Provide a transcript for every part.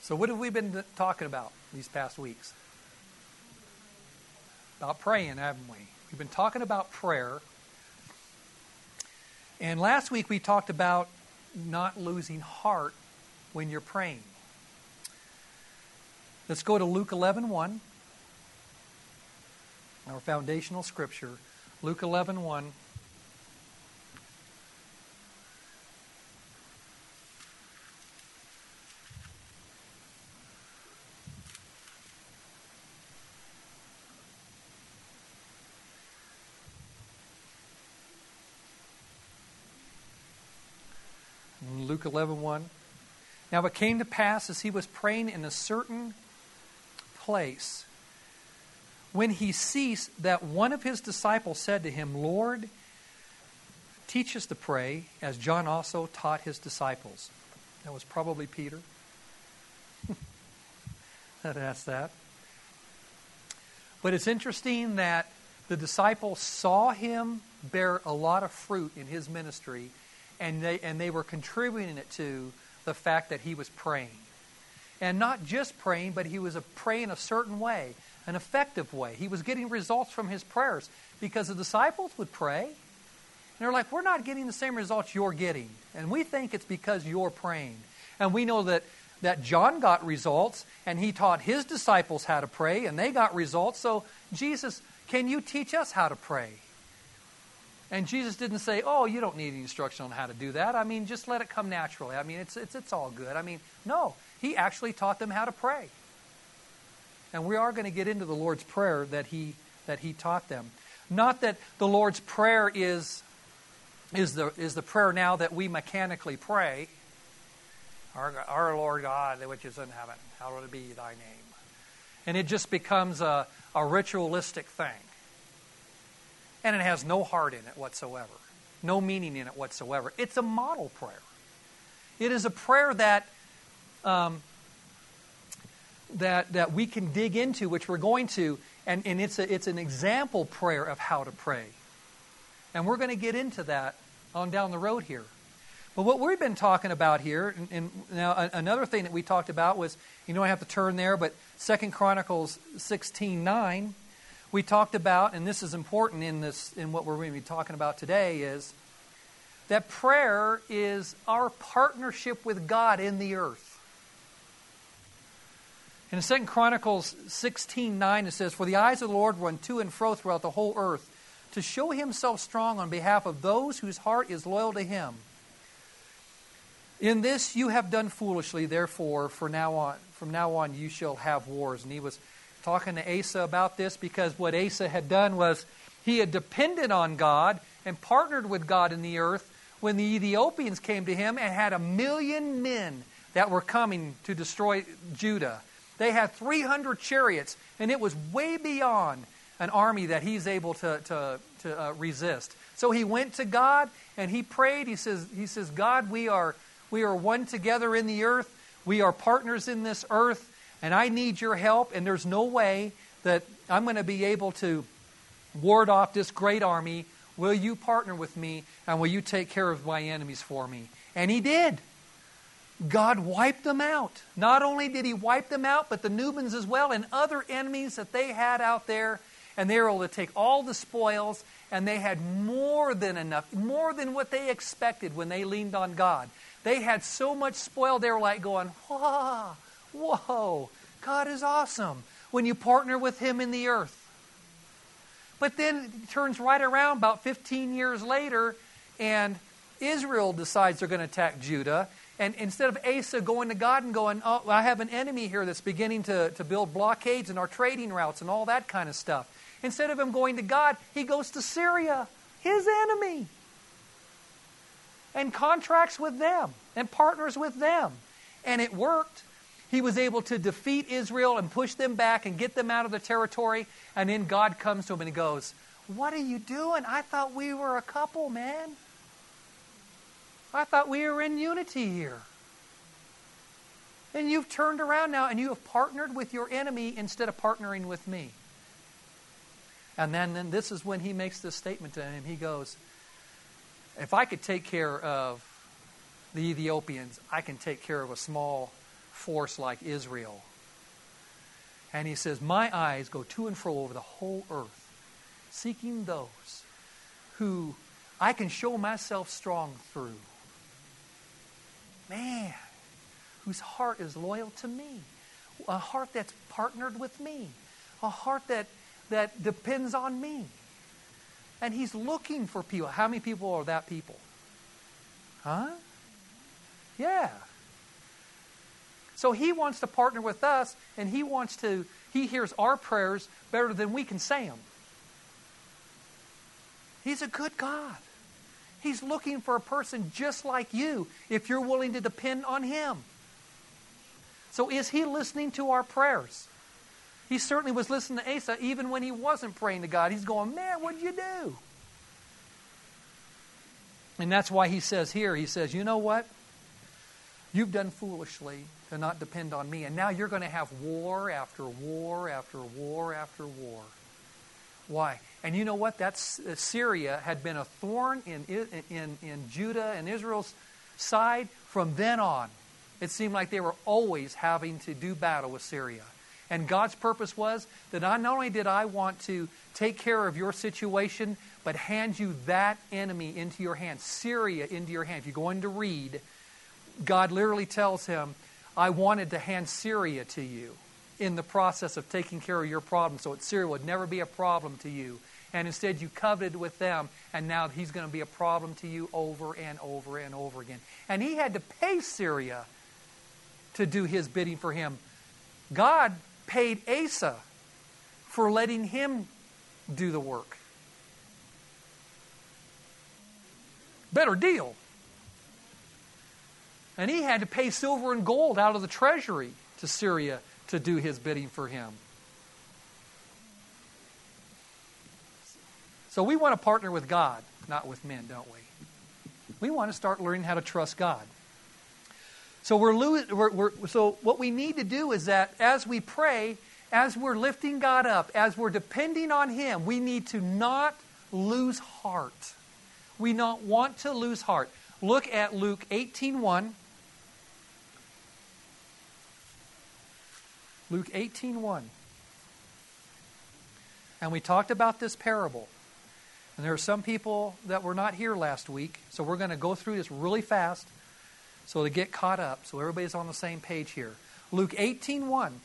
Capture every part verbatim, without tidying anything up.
So what have we been talking about these past weeks? About praying, haven't we? We've been talking about prayer. And last week we talked about not losing heart when you're praying. Let's go to Luke eleven one, our foundational scripture. Luke eleven one. Luke eleven one. Now it came to pass as he was praying in a certain place, when he ceased, that one of his disciples said to him, Lord, teach us to pray, as John also taught his disciples. That was probably Peter. That asked that. But it's interesting that the disciples saw him bear a lot of fruit in his ministry, and they and they were contributing it to the fact that he was praying. And not just praying, but he was a praying a certain way, an effective way. He was getting results from his prayers, because the disciples would pray, and they're like, we're not getting the same results you're getting. And we think it's because you're praying. And we know that, that John got results, and he taught his disciples how to pray, and they got results. So, Jesus, can you teach us how to pray? And Jesus didn't say, oh, you don't need any instruction on how to do that. I mean, just let it come naturally. I mean, it's it's it's all good. I mean, no. He actually taught them how to pray. And we are going to get into the Lord's Prayer that he that he taught them. Not that the Lord's Prayer is is the is the prayer now that we mechanically pray. Our, our Lord God, which is in heaven, hallowed be thy name. And it just becomes a, a ritualistic thing. And it has no heart in it whatsoever. No meaning in it whatsoever. It's a model prayer. It is a prayer that um, that that we can dig into, which we're going to, and, and it's a, it's an example prayer of how to pray. And we're going to get into that on down the road here. But what we've been talking about here, and, and now another thing that we talked about was, you know I have to turn there, but Second Chronicles sixteen nine. We talked about, and this is important in this in what we're going to be talking about today, is that prayer is our partnership with God in the earth. In Second Chronicles sixteen nine, it says, for the eyes of the Lord run to and fro throughout the whole earth, to show himself strong on behalf of those whose heart is loyal to him. In this you have done foolishly, therefore, for now on, from now on you shall have wars. And he was talking to Asa about this, because what Asa had done was he had depended on God and partnered with God in the earth when the Ethiopians came to him and had a million men that were coming to destroy Judah. They had three hundred chariots, and it was way beyond an army that he's able to, to, to uh, resist. So he went to God and he prayed. He says, he says, God, we are, we are one together in the earth. We are partners in this earth. And I need your help, and there's no way that I'm going to be able to ward off this great army. Will you partner with me, and will you take care of my enemies for me? And he did. God wiped them out. Not only did he wipe them out, but the Nubians as well, and other enemies that they had out there. And they were able to take all the spoils, and they had more than enough, more than what they expected when they leaned on God. They had so much spoil, they were like going, whoa. Whoa, God is awesome when you partner with him in the earth. But then it turns right around about fifteen years later, and Israel decides they're going to attack Judah. And instead of Asa going to God and going, oh, I have an enemy here that's beginning to, to build blockades in our trading routes and all that kind of stuff. Instead of him going to God, he goes to Syria, his enemy, and contracts with them and partners with them. And it worked. He was able to defeat Israel and push them back and get them out of the territory. And then God comes to him and he goes, what are you doing? I thought we were a couple, man. I thought we were in unity here. And you've turned around now and you have partnered with your enemy instead of partnering with me. And then, then this is when he makes this statement to him. He goes, if I could take care of the Ethiopians, I can take care of a small force like Israel. And he says, my eyes go to and fro over the whole earth, seeking those who I can show myself strong through. Man, whose heart is loyal to me. A heart that's partnered with me. A heart that, that depends on me. And he's looking for people. How many people are that people? Huh? Yeah. So he wants to partner with us, and he wants to, he hears our prayers better than we can say them. He's a good God. He's looking for a person just like you if you're willing to depend on him. So is he listening to our prayers? He certainly was listening to Asa even when he wasn't praying to God. He's going, man, what'd you do? And that's why he says here, he says, you know what? You've done foolishly to not depend on me. And now you're going to have war after war after war after war. Why? And you know what? That's, uh, Syria had been a thorn in, in, in Judah and Israel's side from then on. It seemed like they were always having to do battle with Syria. And God's purpose was that not only did I want to take care of your situation, but hand you that enemy into your hand, Syria into your hand. If you're going to read, God literally tells him, I wanted to hand Syria to you in the process of taking care of your problem, so that Syria would never be a problem to you. And instead you coveted with them, and now he's going to be a problem to you over and over and over again. And he had to pay Syria to do his bidding for him. God paid Asa for letting him do the work. Better deal. And he had to pay silver and gold out of the treasury to Syria to do his bidding for him. So we want to partner with God, not with men, don't we? We want to start learning how to trust God. So we're, lo- we're, we're so what we need to do is that as we pray, as we're lifting God up, as we're depending on him, we need to not lose heart. We don't want to lose heart. Look at Luke eighteen one. Luke eighteen one. And we talked about this parable. And there are some people that were not here last week, so we're going to go through this really fast so to get caught up, so everybody's on the same page here. Luke eighteen one.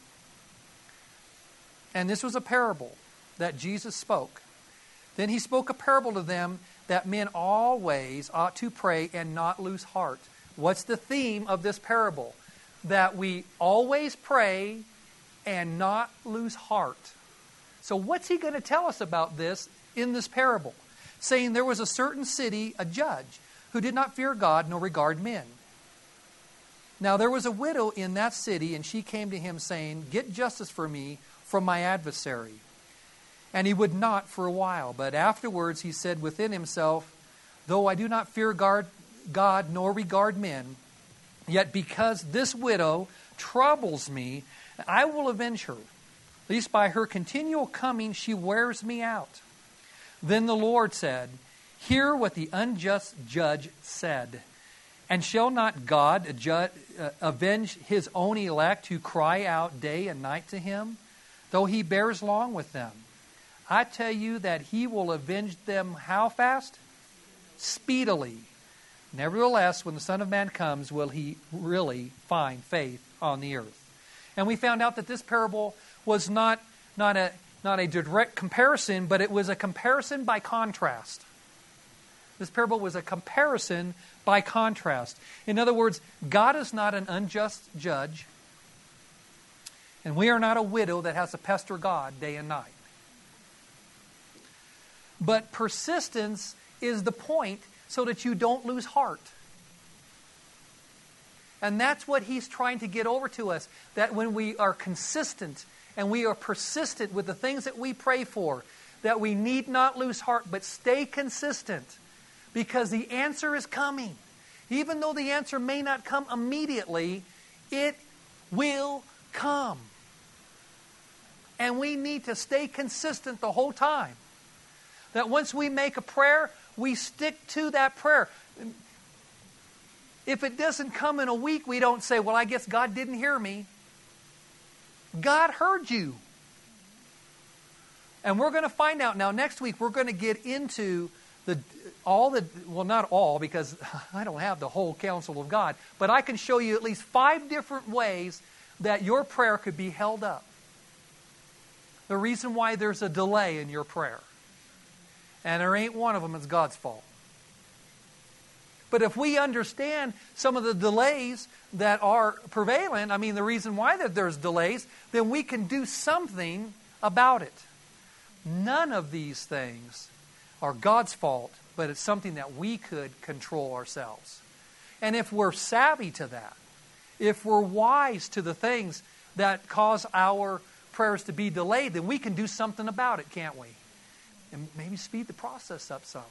And this was a parable that Jesus spoke. Then he spoke a parable to them that men always ought to pray and not lose heart. What's the theme of this parable? That we always pray and not lose heart. So what's he going to tell us about this in this parable? Saying there was a certain city, a judge, who did not fear God nor regard men. Now there was a widow in that city, and she came to him saying, get justice for me from my adversary. And he would not for a while. But afterwards he said within himself, though I do not fear God, God nor regard men, yet because this widow troubles me, I will avenge her. At least by her continual coming she wears me out. Then the Lord said, hear what the unjust judge said. And shall not God ju- uh, avenge his own elect who cry out day and night to him, though he bears long with them? I tell you that he will avenge them how fast? Speedily. Nevertheless, when the Son of Man comes, will he really find faith on the earth? And we found out that this parable was not, not, a, not a direct comparison, but it was a comparison by contrast. This parable was a comparison by contrast. In other words, God is not an unjust judge, and we are not a widow that has to pester God day and night. But persistence is the point so that you don't lose heart. And that's what he's trying to get over to us. That when we are consistent and we are persistent with the things that we pray for, that we need not lose heart, but stay consistent. Because the answer is coming. Even though the answer may not come immediately, it will come. And we need to stay consistent the whole time. That once we make a prayer, we stick to that prayer. If it doesn't come in a week, we don't say, well, I guess God didn't hear me. God heard you. And we're going to find out now next week, we're going to get into the all the, well, not all, because I don't have the whole counsel of God, but I can show you at least five different ways that your prayer could be held up. The reason why there's a delay in your prayer. And there ain't one of them that's God's fault. But if we understand some of the delays that are prevalent, I mean the reason why that there's delays, then we can do something about it. None of these things are God's fault, but it's something that we could control ourselves. And if we're savvy to that, if we're wise to the things that cause our prayers to be delayed, then we can do something about it, can't we? And maybe speed the process up some.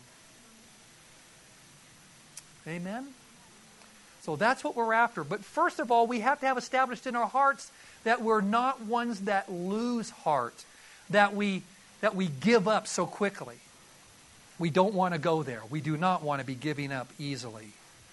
Amen? So that's what we're after. But first of all, we have to have established in our hearts that we're not ones that lose heart, that we that we give up so quickly. We don't want to go there. We do not want to be giving up easily.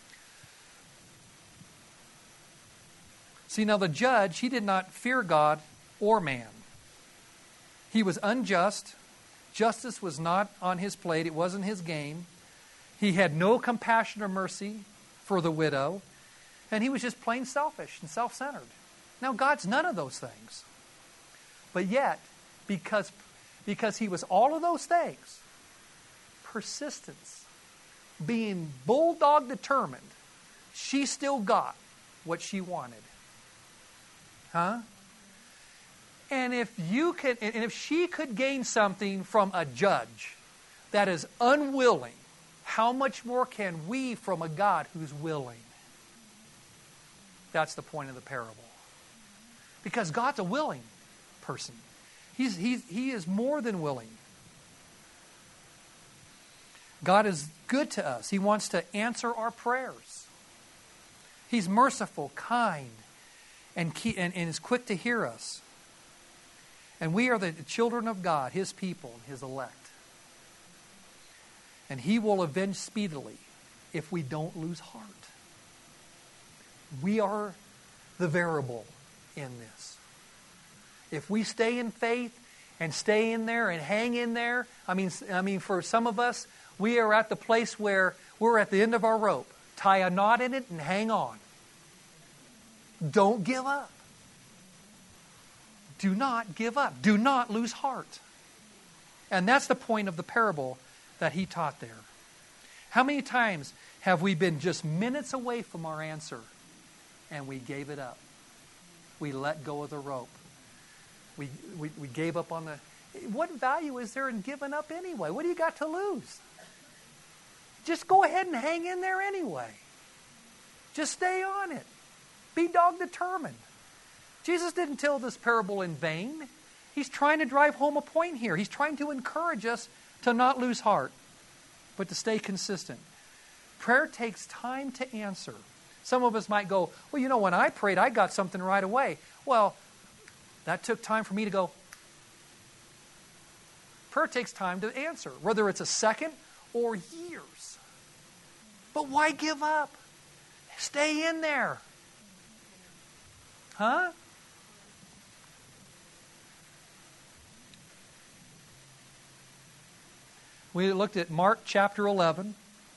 See, now the judge, he did not fear God or man. He was unjust. Justice was not on his plate. It wasn't his game. He had no compassion or mercy for the widow. And he was just plain selfish and self-centered. Now, God's none of those things. But yet, because, because he was all of those things, persistence, being bulldog determined, she still got what she wanted. Huh? And if you could, and if she could gain something from a judge that is unwilling, how much more can we from a God who's willing? That's the point of the parable. Because God's a willing person. He's, he's, he is more than willing. God is good to us. He wants to answer our prayers. He's merciful, kind, and, key, and, and is quick to hear us. And we are the children of God, His people, His elect. And He will avenge speedily if we don't lose heart. We are the variable in this. If we stay in faith and stay in there and hang in there, I mean, I mean, for some of us, we are at the place where we're at the end of our rope. Tie a knot in it and hang on. Don't give up. Do not give up. Do not lose heart. And that's the point of the parable that he taught there. How many times have we been just minutes away from our answer and we gave it up? We let go of the rope. We, we, we gave up on the... What value is there in giving up anyway? What do you got to lose? Just go ahead and hang in there anyway. Just stay on it. Be dog determined. Jesus didn't tell this parable in vain. He's trying to drive home a point here. He's trying to encourage us to not lose heart, but to stay consistent. Prayer takes time to answer. Some of us might go, well, you know, when I prayed, I got something right away. Well, that took time for me to go. Prayer takes time to answer, whether it's a second or years. But why give up? Stay in there. Huh? We looked at Mark chapter eleven.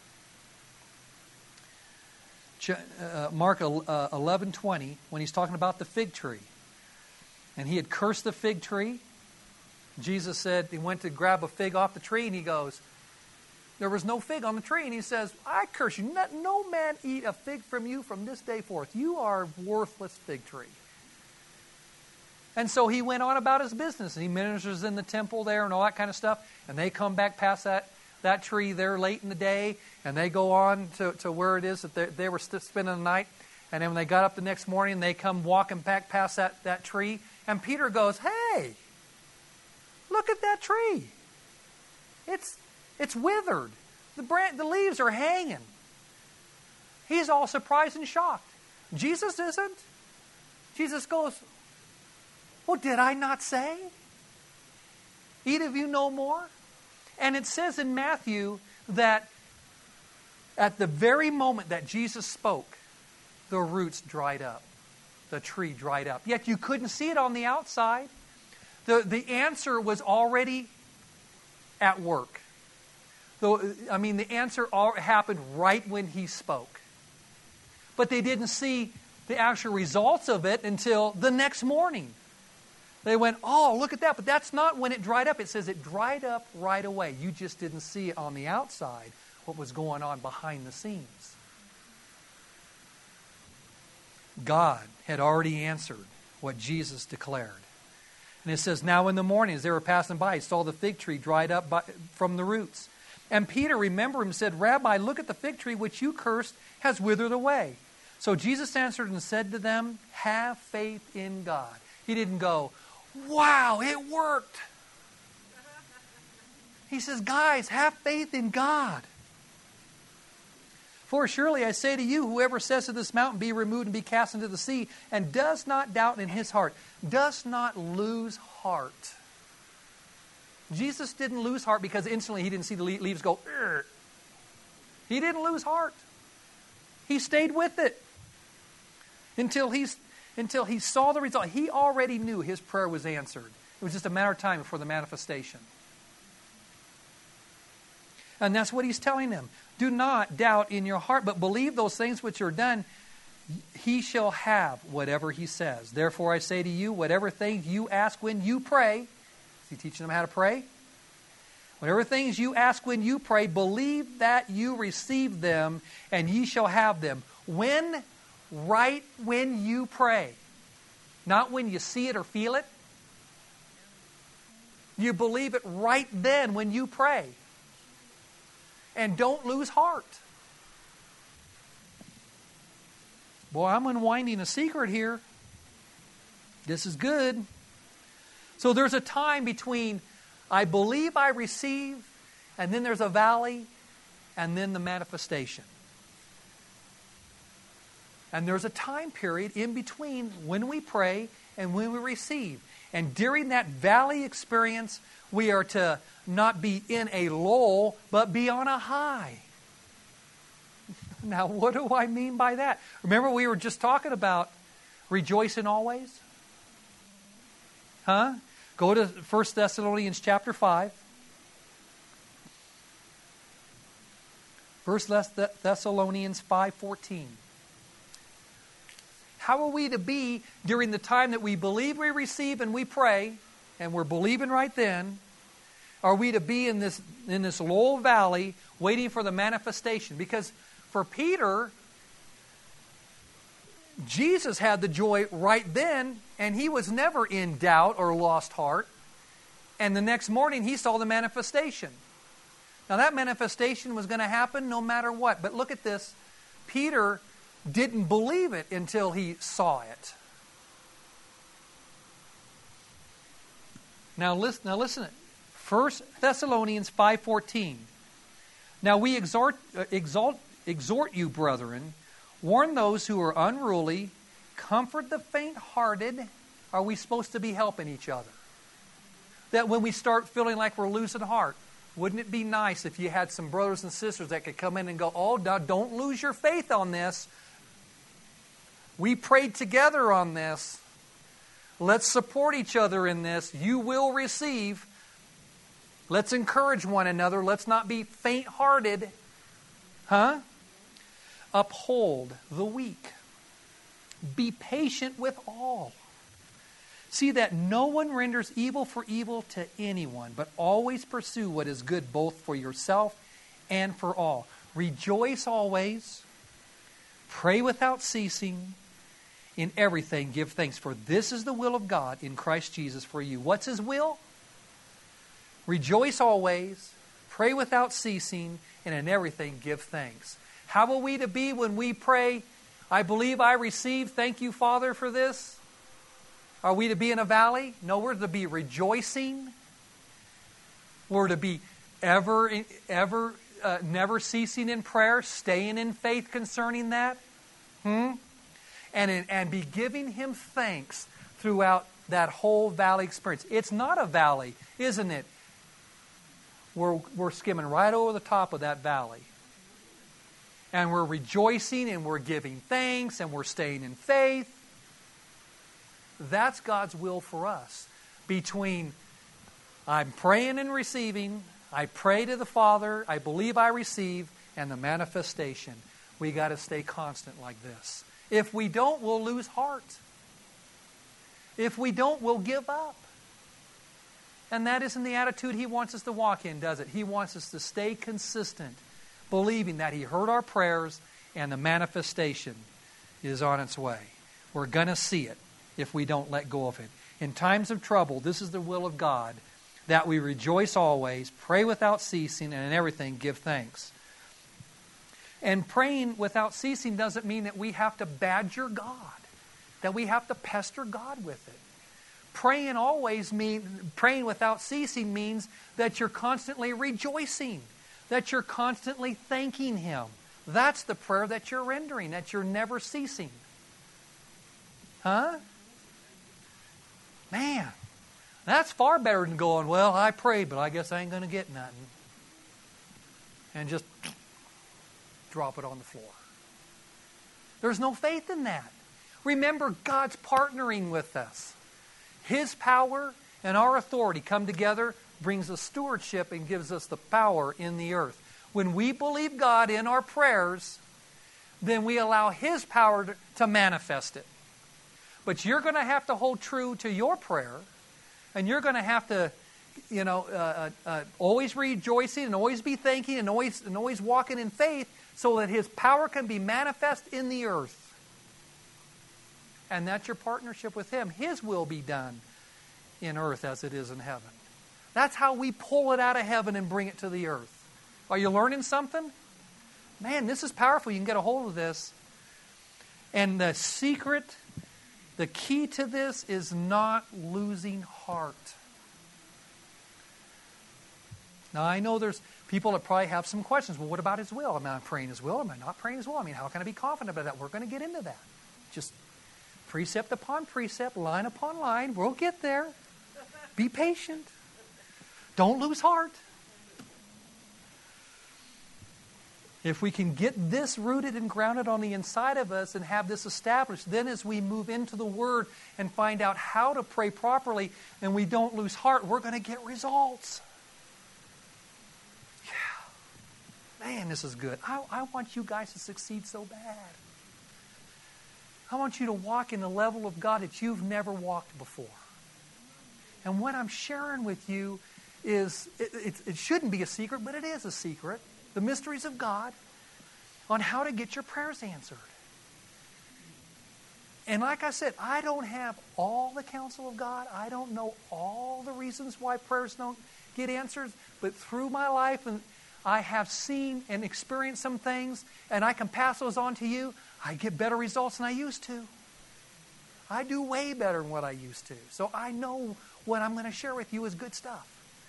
Uh, Mark eleven twenty, when he's talking about the fig tree. And he had cursed the fig tree. Jesus said, he went to grab a fig off the tree, and he goes, there was no fig on the tree. And he says, I curse you. Let no man eat a fig from you from this day forth. You are a worthless fig tree. And so he went on about his business. And he ministers in the temple there and all that kind of stuff. And they come back past that, that tree there late in the day. And they go on to, to where it is that they, they were st- spending the night. And then when they got up the next morning, they come walking back past that, that tree. And Peter goes, hey, look at that tree. It's it's withered. The branch, the leaves are hanging. He's all surprised and shocked. Jesus isn't. Jesus goes, well, did I not say? Eat of you no more? And it says in Matthew that At the very moment that Jesus spoke, the roots dried up. The tree dried up. Yet you couldn't see it on the outside. The, the answer was already at work. The, I mean, the answer all happened right when he spoke. But they didn't see the actual results of it until the next morning. They went, oh, look at that. But that's not when it dried up. It says it dried up right away. You just didn't see it on the outside, what was going on behind the scenes. God had already answered what Jesus declared. And it says, now in the morning, as they were passing by, he saw the fig tree dried up by, from the roots. And Peter remembered him and said, Rabbi, look at the fig tree which you cursed has withered away. So Jesus answered and said to them, have faith in God. He didn't go, wow, it worked. He says, guys, have faith in God. For surely I say to you, whoever says to this mountain, be removed and be cast into the sea, and does not doubt in his heart, does not lose heart. Jesus didn't lose heart because instantly he didn't see the leaves go, Urgh. He didn't lose heart. He stayed with it until, he's, until he saw the result. He already knew his prayer was answered. It was just a matter of time before the manifestation. And that's what he's telling them. Do not doubt in your heart, but believe those things which are done. He shall have whatever he says. Therefore I say to you, whatever things you ask when you pray. Is he teaching them how to pray? Whatever things you ask when you pray, believe that you receive them, and ye shall have them. When? Right when you pray. Not when you see it or feel it. You believe it right then when you pray. And don't lose heart. Boy, I'm unwinding a secret here. This is good. So there's a time between I believe I receive, and then there's a valley, and then the manifestation. And there's a time period in between when we pray and when we receive. And during that valley experience, we are to not be in a lull, but be on a high. Now, what do I mean by that? Remember we were just talking about rejoicing always? Huh? Go to First Thessalonians chapter five. First Thessalonians five fourteen. How are we to be during the time that we believe we receive and we pray, and we're believing right then? Are we to be in this in this low valley waiting for the manifestation? Because for Peter, Jesus had the joy right then, and he was never in doubt or lost heart. And the next morning, he saw the manifestation. Now, that manifestation was going to happen no matter what. But look at this. Peter didn't believe it until he saw it. Now, listen. Now listen. First Thessalonians five fourteen. Now we exhort, uh, exalt, exhort you, brethren, warn those who are unruly, comfort the faint-hearted. Are we supposed to be helping each other? That when we start feeling like we're losing heart, wouldn't it be nice if you had some brothers and sisters that could come in and go, oh, now don't lose your faith on this. We prayed together on this. Let's support each other in this. You will receive. Let's encourage one another. Let's not be faint-hearted. Huh? Uphold the weak. Be patient with all. See that no one renders evil for evil to anyone, but always pursue what is good both for yourself and for all. Rejoice always. Pray without ceasing. In everything give thanks, for this is the will of God in Christ Jesus for you. What's His will? Rejoice always, pray without ceasing, and in everything give thanks. How are we to be when we pray, I believe I receive, thank you, Father, for this? Are we to be in a valley? No, we're to be rejoicing. We're to be ever, ever, uh, never ceasing in prayer, staying in faith concerning that. Hmm? And, in, and be giving Him thanks throughout that whole valley experience. It's not a valley, isn't it? We're, we're skimming right over the top of that valley. and we're rejoicing and we're giving thanks and we're staying in faith, that's God's will for us. Between I'm praying and receiving, I pray to the Father, I believe I receive, and the manifestation. We got to stay constant like this. If we don't, we'll lose heart. If we don't, we'll give up. And that isn't the attitude He wants us to walk in, does it? He wants us to stay consistent, believing that He heard our prayers and the manifestation is on its way. We're going to see it if we don't let go of it. In times of trouble, this is the will of God, that we rejoice always, pray without ceasing, and in everything give thanks. And praying without ceasing doesn't mean that we have to badger God, that we have to pester God with it. Praying always mean praying without ceasing means that you're constantly rejoicing, that you're constantly thanking Him. That's the prayer that you're rendering, that you're never ceasing. Huh? Man, that's far better than going, well, I prayed, but I guess I ain't going to get nothing. And just drop it on the floor. There's no faith in that. Remember, God's partnering with us. His power and our authority come together, brings us stewardship, and gives us the power in the earth. When we believe God in our prayers, then we allow His power to, to manifest it. But you're going to have to hold true to your prayer, and you're going to have to, you know, uh, uh, always rejoicing and always be thanking and always and always walking in faith, so that His power can be manifest in the earth. And that's your partnership with Him. His will be done in earth as it is in heaven. That's how we pull it out of heaven and bring it to the earth. Are you learning something? Man, this is powerful. You can get a hold of this. And the secret, the key to this is not losing heart. Now, I know there's people that probably have some questions. Well, what about His will? Am I praying His will? Am I not praying His will? I mean, how can I be confident about that? We're going to get into that. Just precept upon precept, line upon line. We'll get there. Be patient. Don't lose heart. If we can get this rooted and grounded on the inside of us and have this established, then as we move into the Word and find out how to pray properly and we don't lose heart, we're going to get results. Yeah. Man, this is good. I, I want you guys to succeed so bad. I want you to walk in the level of God that you've never walked before. And what I'm sharing with you is, it, it, it shouldn't be a secret, but it is a secret. The mysteries of God on how to get your prayers answered. And like I said, I don't have all the counsel of God. I don't know all the reasons why prayers don't get answered. But through my life, and I have seen and experienced some things, and I can pass those on to you. I get better results than I used to. I do way better than what I used to. So I know what I'm going to share with you is good stuff.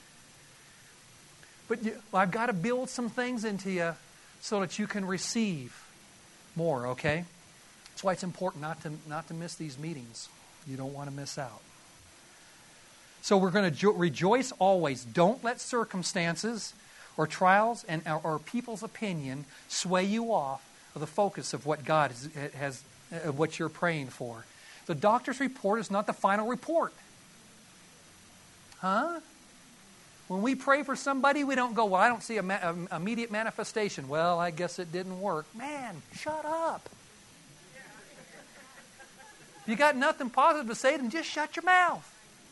But you, I've got to build some things into you so that you can receive more, okay? That's why it's important not to not to miss these meetings. You don't want to miss out. So we're going to jo- rejoice always. Don't let circumstances or trials and or, or people's opinion sway you off of the focus of what God has, has uh, what you're praying for. The doctor's report is not the final report. Huh? When we pray for somebody, we don't go, well, I don't see a ma- a immediate manifestation. Well, I guess it didn't work. Man, shut up. If you got nothing positive to say, then just shut your mouth.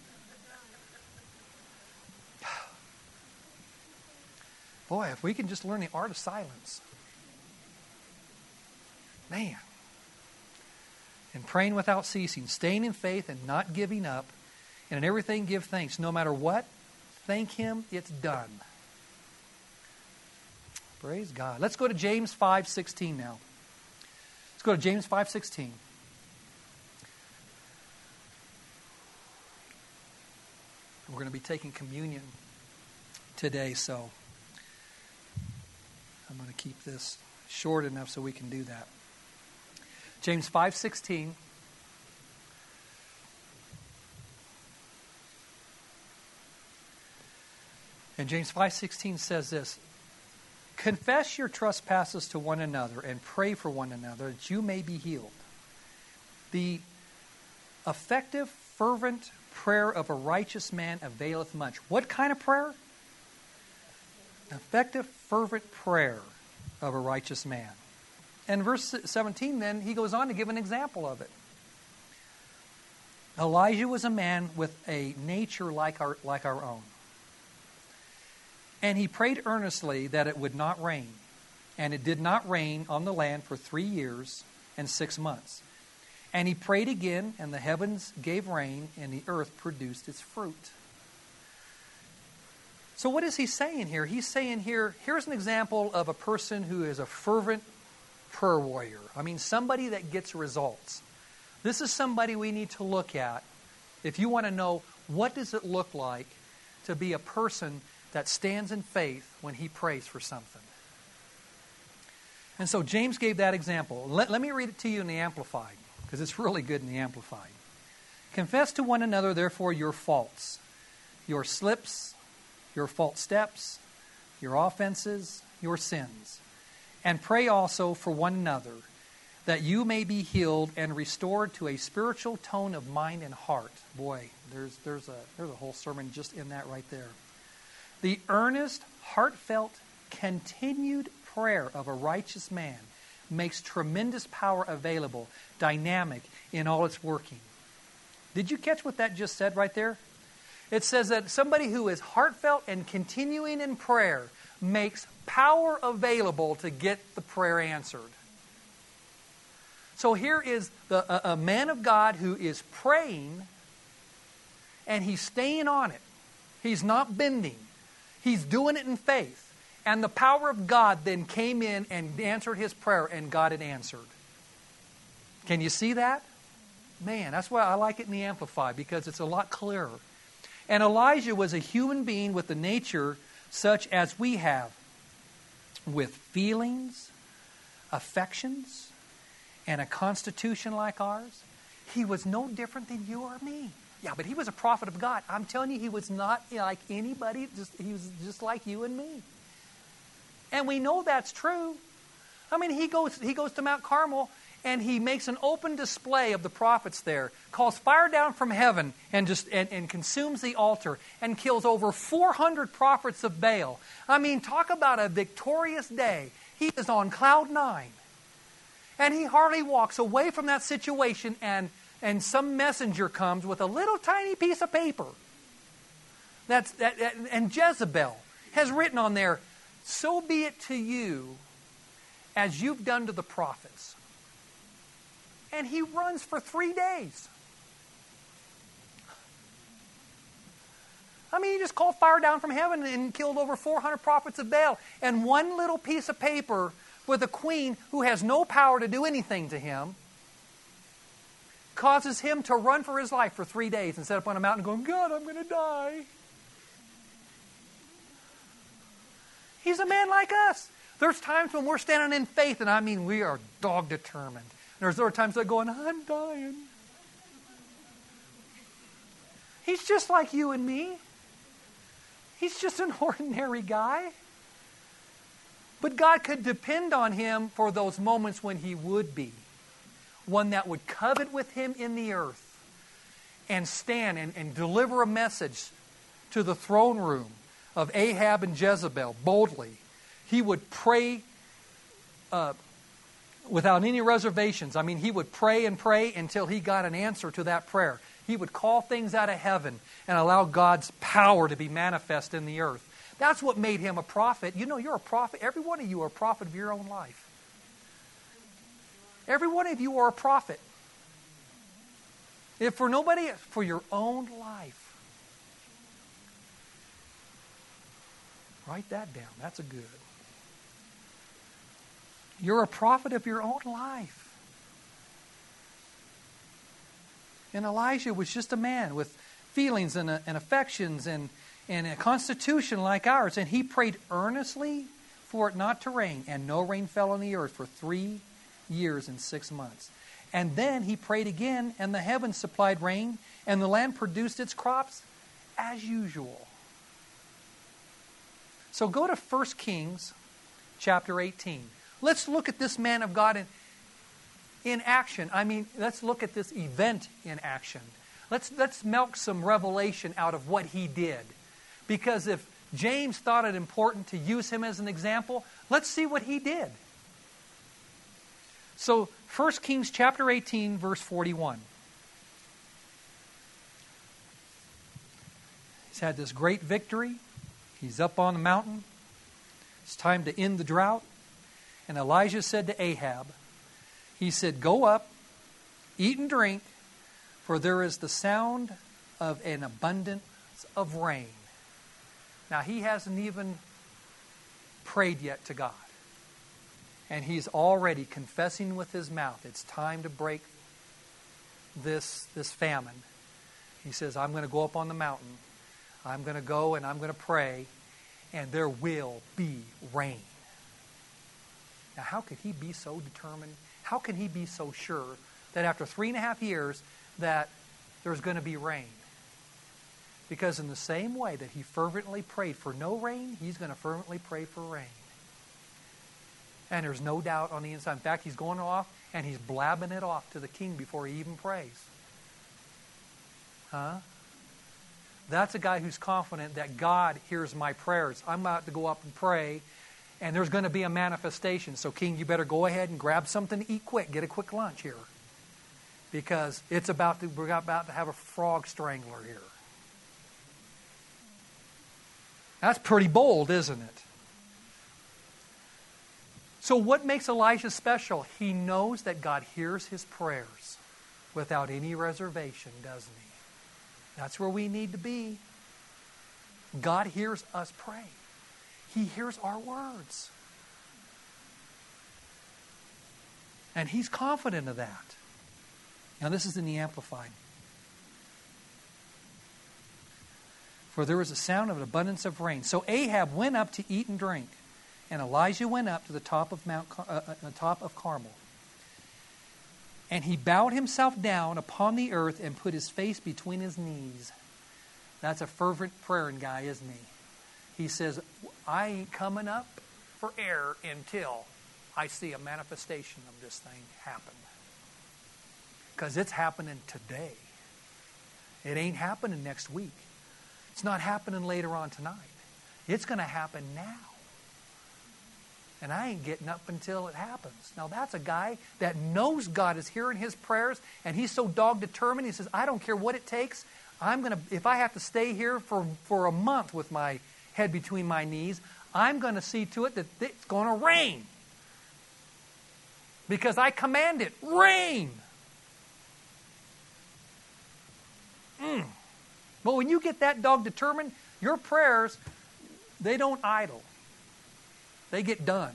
Boy, if we can just learn the art of silence. Man. And praying without ceasing, staying in faith and not giving up, and in everything give thanks, no matter what. Thank Him, it's done. Praise God. Let's go to James five sixteen now. Let's go to James five sixteen. We're going to be taking communion today, so I'm going to keep this short enough so we can do that. James five sixteen. And James five sixteen says this, Confess your trespasses to one another and pray for one another that you may be healed. The effective, fervent prayer of a righteous man availeth much. What kind of prayer? Effective, fervent prayer of a righteous man. And verse seventeen then, he goes on to give an example of it. Elijah was a man with a nature like our, like our own. And he prayed earnestly that it would not rain. And it did not rain on the land for three years and six months. And he prayed again, and the heavens gave rain, and the earth produced its fruit. So what is he saying here? He's saying here, here's an example of a person who is a fervent prayer warrior. I mean, somebody that gets results. This is somebody we need to look at if you want to know what does it look like to be a person that stands in faith when he prays for something. And so James gave that example. Let, let me read it to you in the Amplified, because it's really good in the Amplified. Confess to one another, therefore, your faults, your slips, your false steps, your offenses, your sins, and pray also for one another, that you may be healed and restored to a spiritual tone of mind and heart. Boy, there's there's a there's a whole sermon just in that right there. The earnest, heartfelt, continued prayer of a righteous man makes tremendous power available, dynamic in all its working. Did you catch what that just said right there? It says that somebody who is heartfelt and continuing in prayer makes power available to get the prayer answered. So here is the, a, a man of God who is praying and he's staying on it. He's not bending. He's doing it in faith. And the power of God then came in and answered his prayer, and God had answered. Can you see that? Man, that's why I like it in the Amplified, because it's a lot clearer. And Elijah was a human being with a nature such as we have, with feelings, affections, and a constitution like ours. He was no different than you or me. Yeah, but he was a prophet of God. I'm telling you, he was not like anybody. Just, he was just like you and me. And we know that's true. I mean, he goes, he goes to Mount Carmel and he makes an open display of the prophets there, calls fire down from heaven and just and, and consumes the altar and kills over four hundred prophets of Baal. I mean, talk about a victorious day. He is on cloud nine. And he hardly walks away from that situation, and, and some messenger comes with a little tiny piece of paper. That's that, that, and Jezebel has written on there, "So be it to you as you've done to the prophets." And he runs for three days. I mean, he just called fire down from heaven and killed over four hundred prophets of Baal. And one little piece of paper with a queen who has no power to do anything to him causes him to run for his life for three days and sit up on a mountain going, "God, I'm going to die." He's a man like us. There's times when we're standing in faith, and I mean, we are dog determined. There's other times they're going, "I'm dying." He's just like you and me. He's just an ordinary guy. But God could depend on him for those moments when he would be. One that would covet with him in the earth and stand and, and deliver a message to the throne room of Ahab and Jezebel boldly. He would pray uh, without any reservations. I mean, he would pray and pray until he got an answer to that prayer. He would call things out of heaven and allow God's power to be manifest in the earth. That's what made him a prophet. You know, you're a prophet. Every one of you are a prophet of your own life. Every one of you are a prophet. If for nobody else, for your own life. Write that down. That's a good. You're a prophet of your own life. And Elijah was just a man with feelings and, uh, and affections and, and a constitution like ours. And he prayed earnestly for it not to rain. And no rain fell on the earth for three years and six months. And then he prayed again, and the heavens supplied rain, and the land produced its crops as usual. So go to First Kings chapter eighteen. Let's look at this man of God in, in action. I mean, let's look at this event in action. Let's, let's milk some revelation out of what he did. Because if James thought it important to use him as an example, let's see what he did. So, First Kings chapter eighteen, verse forty-one. He's had this great victory. He's up on the mountain. It's time to end the drought. And Elijah said to Ahab, he said, go up, eat and drink, for there is the sound of an abundance of rain. Now, he hasn't even prayed yet to God. And he's already confessing with his mouth, it's time to break this, this famine. He says, I'm going to go up on the mountain. I'm going to go and I'm going to pray, and there will be rain. Now, how could he be so determined? How can he be so sure that after three and a half years that there's going to be rain? Because in the same way that he fervently prayed for no rain, he's going to fervently pray for rain. And there's no doubt on the inside. In fact, he's going off and he's blabbing it off to the king before he even prays. Huh? That's a guy who's confident that God hears my prayers. I'm about to go up and pray, and there's going to be a manifestation. So, king, you better go ahead and grab something to eat quick. Get a quick lunch here. Because it's about to, we're about to have a frog strangler here. That's pretty bold, isn't it? So what makes Elijah special? He knows that God hears his prayers without any reservation, doesn't he? That's where we need to be. God hears us pray. He hears our words. And he's confident of that. Now this is in the Amplified. For there was a sound of an abundance of rain. So Ahab went up to eat and drink. And Elijah went up to the top of Mount, uh, uh, the top of Carmel. And he bowed himself down upon the earth and put his face between his knees. That's a fervent praying guy, isn't he? He says, I ain't coming up for air until I see a manifestation of this thing happen. Because it's happening today. It ain't happening next week. It's not happening later on tonight. It's going to happen now. And I ain't getting up until it happens. Now that's a guy that knows God is hearing his prayers, and he's so dog determined. He says, I don't care what it takes. I'm going to, if I have to stay here for, for a month with my head between my knees, I'm going to see to it that it's going to rain. Because I command it, rain. Mm. But when you get that dog determined, your prayers, they don't idle. They get done.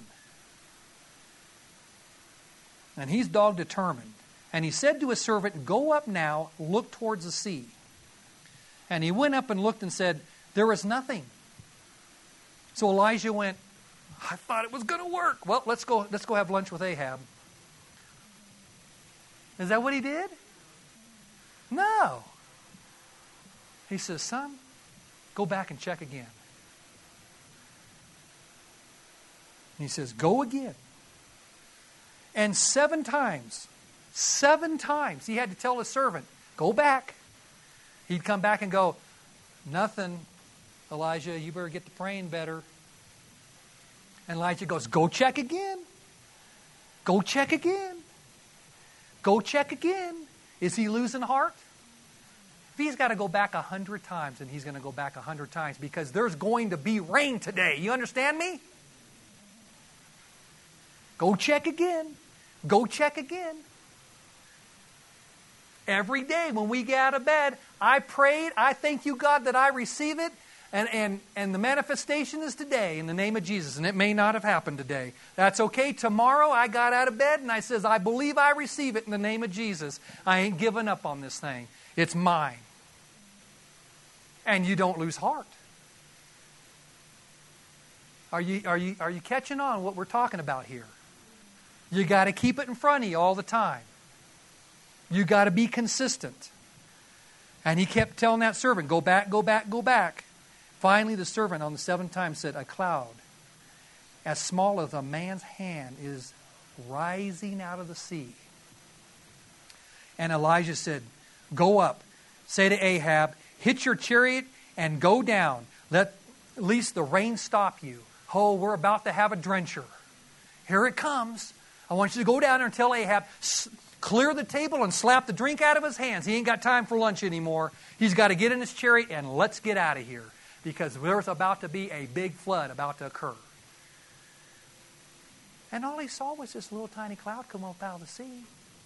And he's dog determined. And he said to his servant, go up now, look towards the sea. And he went up and looked and said, there is nothing. So Elijah went, I thought it was going to work. Well, let's go, let's go have lunch with Ahab. Is that what he did? No. He says, son, go back and check again. And he says, go again. And seven times, seven times, he had to tell his servant, go back. He'd come back and go, nothing, Elijah, you better get to praying better. And Elijah goes, go check again. Go check again. Go check again. Is he losing heart? If he's got to go back a hundred times, then he's going to go back a hundred times because there's going to be rain today. You understand me? Go check again. Go check again. Every day when we get out of bed, I prayed. I thank you, God, that I receive it. And, and, and the manifestation is today in the name of Jesus. And it may not have happened today. That's okay. Tomorrow I got out of bed and I says, I believe I receive it in the name of Jesus. I ain't giving up on this thing. It's mine. And you don't lose heart. Are you, are you, are you catching on what we're talking about here? You got to keep it in front of you all the time. You got to be consistent. And he kept telling that servant, go back, go back, go back. Finally, the servant on the seventh time said, a cloud as small as a man's hand, is rising out of the sea. And Elijah said, go up, say to Ahab, hitch your chariot and go down. Let at least the rain stop you. Oh, we're about to have a drencher. Here it comes. I want you to go down there and tell Ahab, clear the table and slap the drink out of his hands. He ain't got time for lunch anymore. He's got to get in his chariot and let's get out of here, because there's about to be a big flood about to occur. And all he saw was this little tiny cloud come up out of the sea.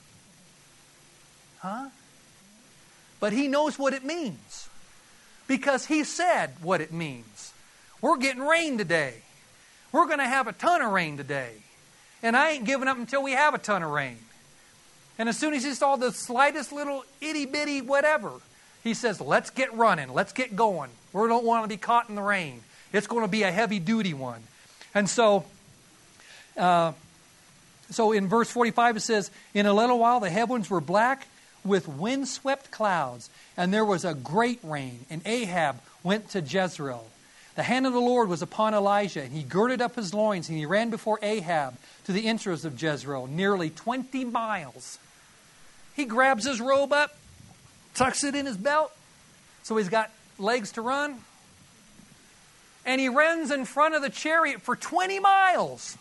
Huh? But he knows what it means, because he said what it means. We're getting rain today. We're going to have a ton of rain today. And I ain't giving up until we have a ton of rain. And as soon as he saw the slightest little itty-bitty whatever, he says, let's get running. Let's get going. We don't want to be caught in the rain. It's going to be a heavy-duty one. And so, uh, so in verse forty-five it says, in a little while the heavens were black with windswept clouds, and there was a great rain, and Ahab went to Jezreel. The hand of the Lord was upon Elijah, and he girded up his loins, and he ran before Ahab to the entrance of Jezreel, nearly twenty miles. He grabs his robe up, tucks it in his belt, so he's got legs to run, and he runs in front of the chariot for twenty miles.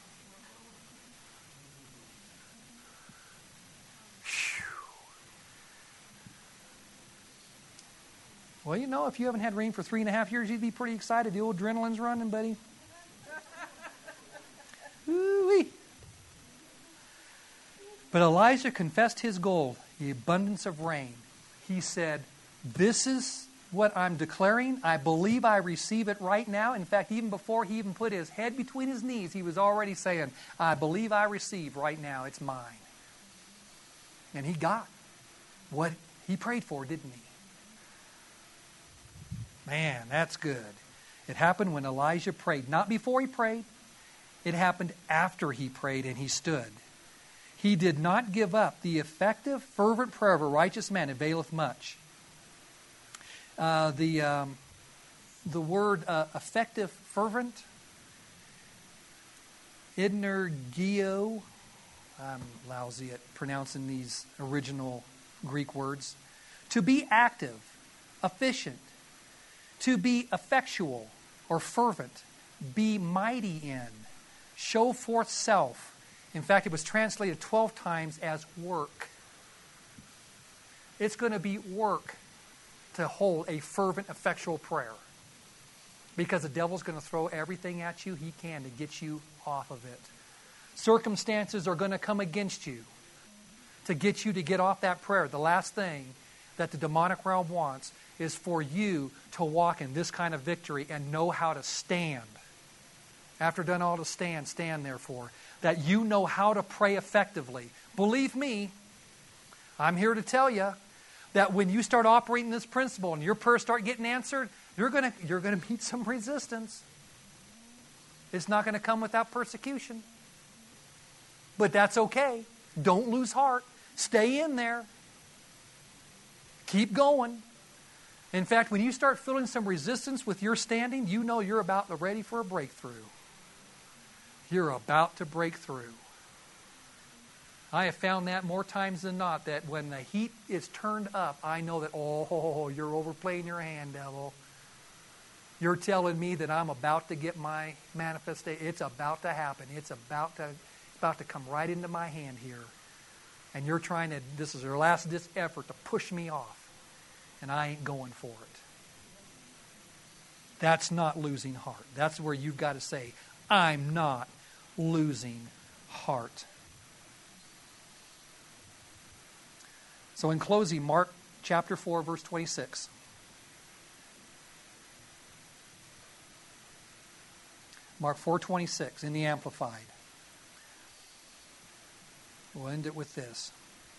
Well, you know, if you haven't had rain for three and a half years, you'd be pretty excited. The old adrenaline's running, buddy. Ooh-wee. But Elijah confessed his goal, the abundance of rain. He said, this is what I'm declaring. I believe I receive it right now. In fact, even before he even put his head between his knees, he was already saying, I believe I receive right now. It's mine. And he got what he prayed for, didn't he? Man, that's good. It happened when Elijah prayed. Not before he prayed. It happened after he prayed and he stood. He did not give up. The effective, fervent prayer of a righteous man availeth much. Uh, the um, the word uh, effective, fervent, energeo. I'm lousy at pronouncing these original Greek words. To be active, efficient. To be effectual or fervent, be mighty in, show forth self. In fact, it was translated twelve times as work. It's going to be work to hold a fervent, effectual prayer, because the devil's going to throw everything at you he can to get you off of it. Circumstances are going to come against you to get you to get off that prayer. The last thing that the demonic realm wants is for you to walk in this kind of victory and know how to stand. After done all to stand, stand therefore. That you know how to pray effectively. Believe me, I'm here to tell you that when you start operating this principle and your prayers start getting answered, you're going to you're going to meet some resistance. It's not going to come without persecution. But that's okay. Don't lose heart. Stay in there. Keep going. In fact, when you start feeling some resistance with your standing, you know you're about ready for a breakthrough. You're about to break through. I have found that more times than not, that when the heat is turned up, I know that, oh, you're overplaying your hand, devil. You're telling me that I'm about to get my manifestation. It's about to happen. It's about to, it's about to come right into my hand here. And you're trying to, this is your last ditch effort to push me off. And I ain't going for it. That's not losing heart. That's where you've got to say, I'm not losing heart. So in closing, Mark chapter four, verse twenty-six. Mark four twenty-six in the Amplified. We'll end it with this.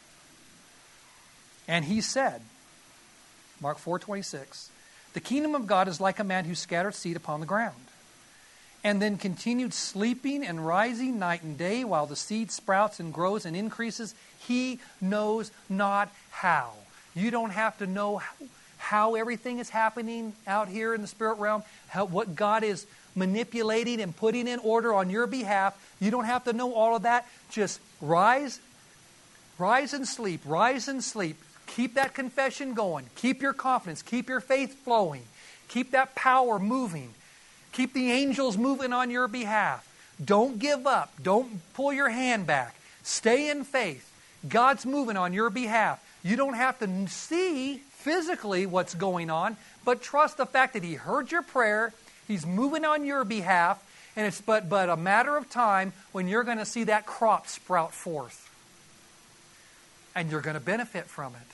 And he said, Mark four twenty-six, the kingdom of God is like a man who scattered seed upon the ground, and then continued sleeping and rising night and day while the seed sprouts and grows and increases. He knows not how. You don't have to know how everything is happening out here in the spirit realm, how, what God is manipulating and putting in order on your behalf. You don't have to know all of that. Just rise, rise and sleep, rise and sleep. Keep that confession going. Keep your confidence. Keep your faith flowing. Keep that power moving. Keep the angels moving on your behalf. Don't give up. Don't pull your hand back. Stay in faith. God's moving on your behalf. You don't have to see physically what's going on, but trust the fact that He heard your prayer. He's moving on your behalf, and it's but, but a matter of time when you're going to see that crop sprout forth. And you're going to benefit from it.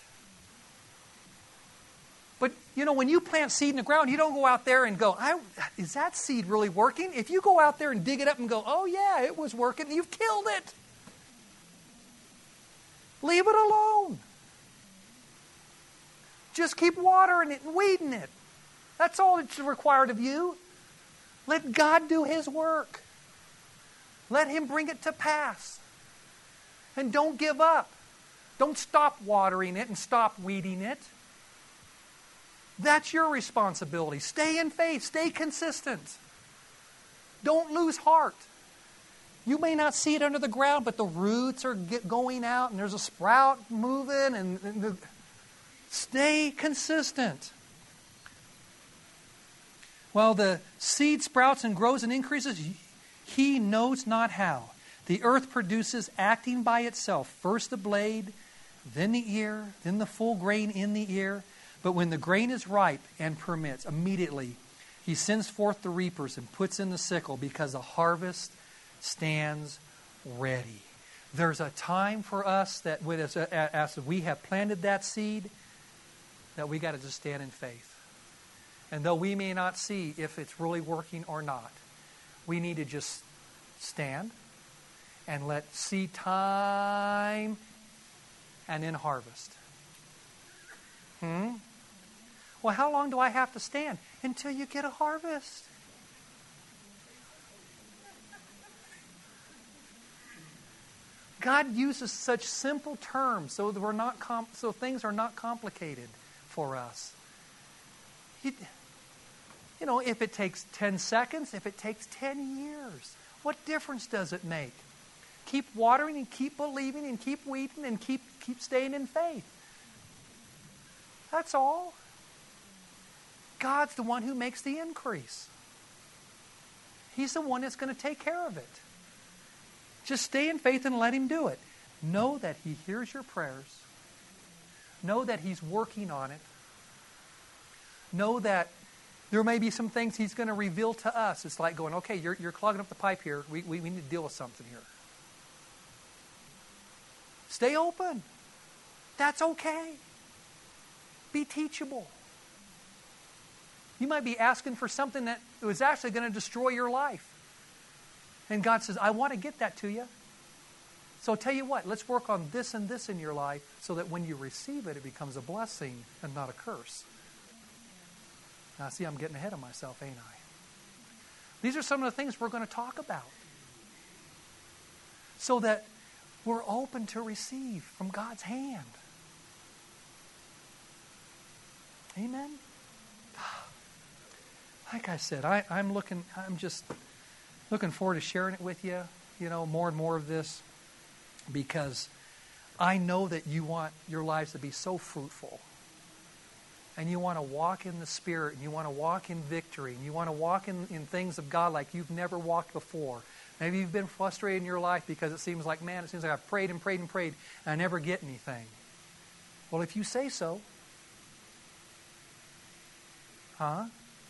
But, you know, when you plant seed in the ground, you don't go out there and go, I, is that seed really working? If you go out there and dig it up and go, oh yeah, it was working, you've killed it. Leave it alone. Just keep watering it and weeding it. That's all it's required of you. Let God do His work. Let Him bring it to pass. And don't give up. Don't stop watering it and stop weeding it. That's your responsibility. Stay in faith. Stay consistent. Don't lose heart. You may not see it under the ground, but the roots are get going out and there's a sprout moving. And, and the, stay consistent. While the seed sprouts and grows and increases, He knows not how. The earth produces, acting by itself, first the blade, then the ear, then the full grain in the ear. But when the grain is ripe and permits, immediately He sends forth the reapers and puts in the sickle, because the harvest stands ready. There's a time for us that when as, as we have planted that seed, that we got to just stand in faith. And though we may not see if it's really working or not, we need to just stand and let seed time and then harvest. Hmm? Well, how long do I have to stand? Until you get a harvest. God uses such simple terms so that we're not com- so things are not complicated for us. He, you know, if it takes ten seconds, if it takes ten years, what difference does it make? Keep watering and keep believing and keep weeding and keep keep staying in faith. That's all. God's the one who makes the increase. He's the one that's going to take care of it. Just stay in faith and let Him do it. Know that He hears your prayers. Know that He's working on it. Know that there may be some things He's going to reveal to us. It's like going, okay, you're, you're clogging up the pipe here. We, we, we need to deal with something here. Stay open. That's okay. Be teachable. You might be asking for something that was actually going to destroy your life. And God says, I want to get that to you. So I'll tell you what, let's work on this and this in your life so that when you receive it, it becomes a blessing and not a curse. Now, see, I'm getting ahead of myself, ain't I? These are some of the things we're going to talk about. So that we're open to receive from God's hand. Amen? Like I said, I, I'm looking, I'm just looking forward to sharing it with you, you know, more and more of this, because I know that you want your lives to be so fruitful. And you want to walk in the Spirit, and you want to walk in victory, and you want to walk in, in things of God like you've never walked before. Maybe you've been frustrated in your life because it seems like, man, it seems like I've prayed and prayed and prayed, and I never get anything. Well, if you say so, huh?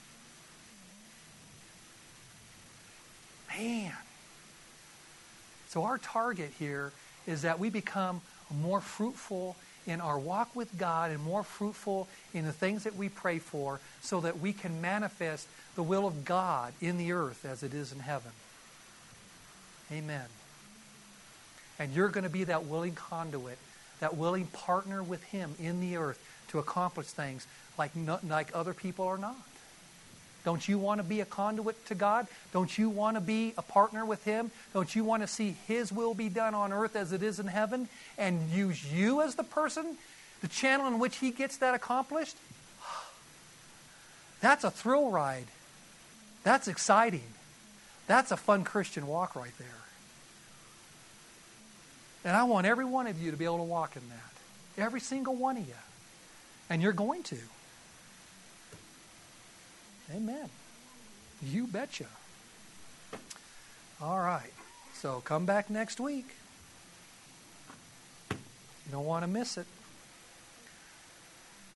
Man. So our target here is that we become more fruitful in our walk with God and more fruitful in the things that we pray for so that we can manifest the will of God in the earth as it is in heaven. Amen. And you're going to be that willing conduit, that willing partner with Him in the earth to accomplish things like, no, like other people are not. Don't you want to be a conduit to God? Don't you want to be a partner with Him? Don't you want to see His will be done on earth as it is in heaven and use you as the person, the channel in which He gets that accomplished? That's a thrill ride. That's exciting. That's a fun Christian walk right there. And I want every one of you to be able to walk in that. Every single one of you. And you're going to. Amen. You betcha. All right. So come back next week. You don't want to miss it.